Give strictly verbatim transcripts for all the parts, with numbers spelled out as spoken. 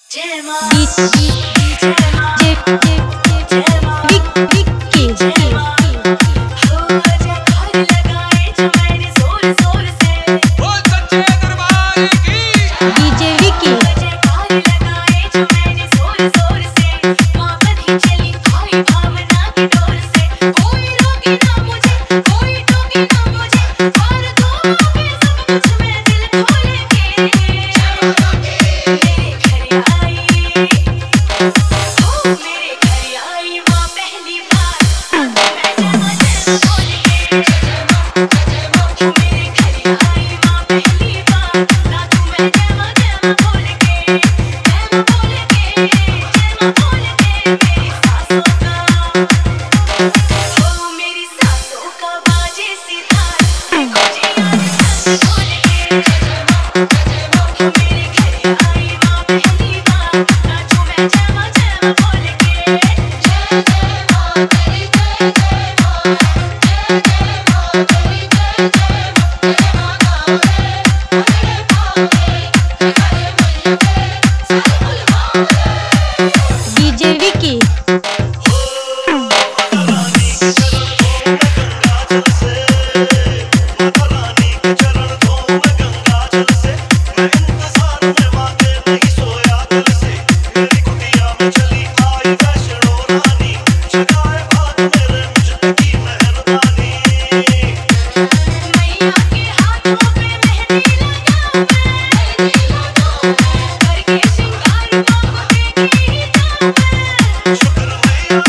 जय मां जय मां जय मां विक्की जय मां हो आजा घर लगाए जमाने जोर जोर से ओ सच्चे दरबार की डीजे विक्की आजा घर लगाए जमाने जोर जोर से मां बंधी चली भाई भावना की डोर से कोई रोके ना मुझे कोई टोके ना मुझे और दो के सब कुछ मैं दिल खोल के मेरे घर आई ओ मेरे घर आई मां पहली बार मैं जमा जमा बोल के मेरे घर आई मां पहली बार ना तू मैं जमा जमा बोल के जमा बोल के जमा बोल के मेरी सासों का ओ मेरी सासों का बाजे सितार देखो जी आज बोल के मेरे घर आई मां पहली बार ना तू मैं जमा जमा बोल के जय जय मां तेरी जय जय मां जय जय मां तेरी जय जय मां जय मां गावे अरे पावे अरे मुझे सारे डीजे विक्की मैया के हाथों पे मेहंदी लगा मेहंदी लगा करके श्रृंगार को देखी जाऊं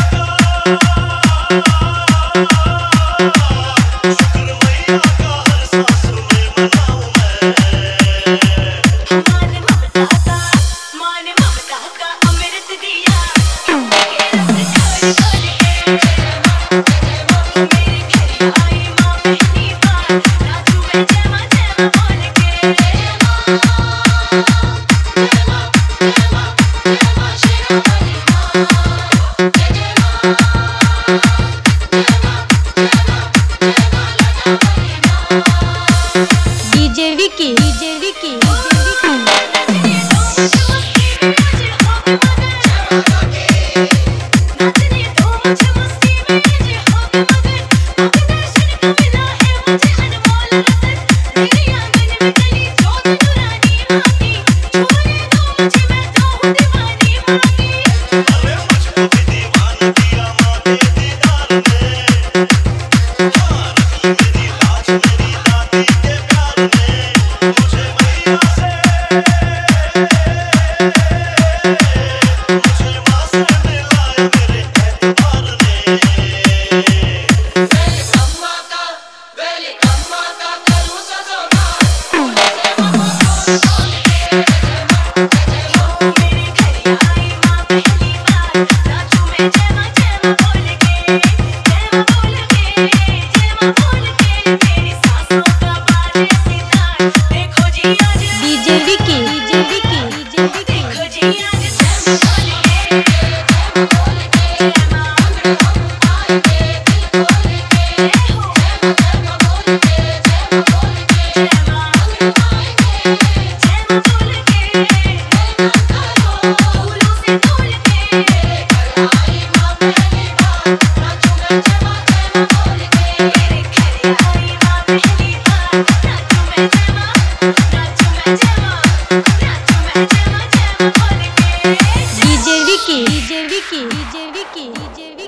मान ममता का मान ममता का अमृत दिया मेरे रस खोल खोल के मेरे घर आई मां पहली बार नाचू मैं जमा जमा बोल के जय मां जय मां जय मां जय मां शेरावाली मां जय जय मां जय मां जय मां जय मां लाडवाली मां डीजे विक्की डीजे विक्की नाचने दो मुझे मस्ती में मुझे हो गए मगन अब दर्शन का मिला है मुझे अनमोल रतन मेरे आंगन में गली जोत नूरानी माँ की छूने दो मुझे मैं तो हूँ दीवानी माँ की अरे मुझको भी दीवाना किया माँ के दीदार ने हाँ रख मेरी लाज मेरी दादी के प्यार ने मुझे मैया से मुझे माँ से मिलाए मेरे एतबार ने वेलकम माता वेलकम माता करूं सजोना फूल से ममो बोल के जय मां जय मां मेरे घर आई मां पहली बार नाचू मैं जमा जमा बोल के जमा बोल के जमा बोल के मेरी सासों का बाजे सितार देखो जी आज DJ Vicky DJ Vicky DJ Vicky देखो जी आज जमा बोल के जय बोल के जय मां हम आए के दिल खोल के जय हो जय जय बोल के जय बोल के जय मां हम आए के जमा बोल के फूलों से तोड़ के मेरे घर आई मां पहली बार नाचू मैं जमा जमा बोल के मेरे घर आई मां पहली बार नाचू मैं जमा नाचू मैं जमा नाचू मैं जमा जमा बोल के DJ Vicky DJ Vicky DJ Vicky DJ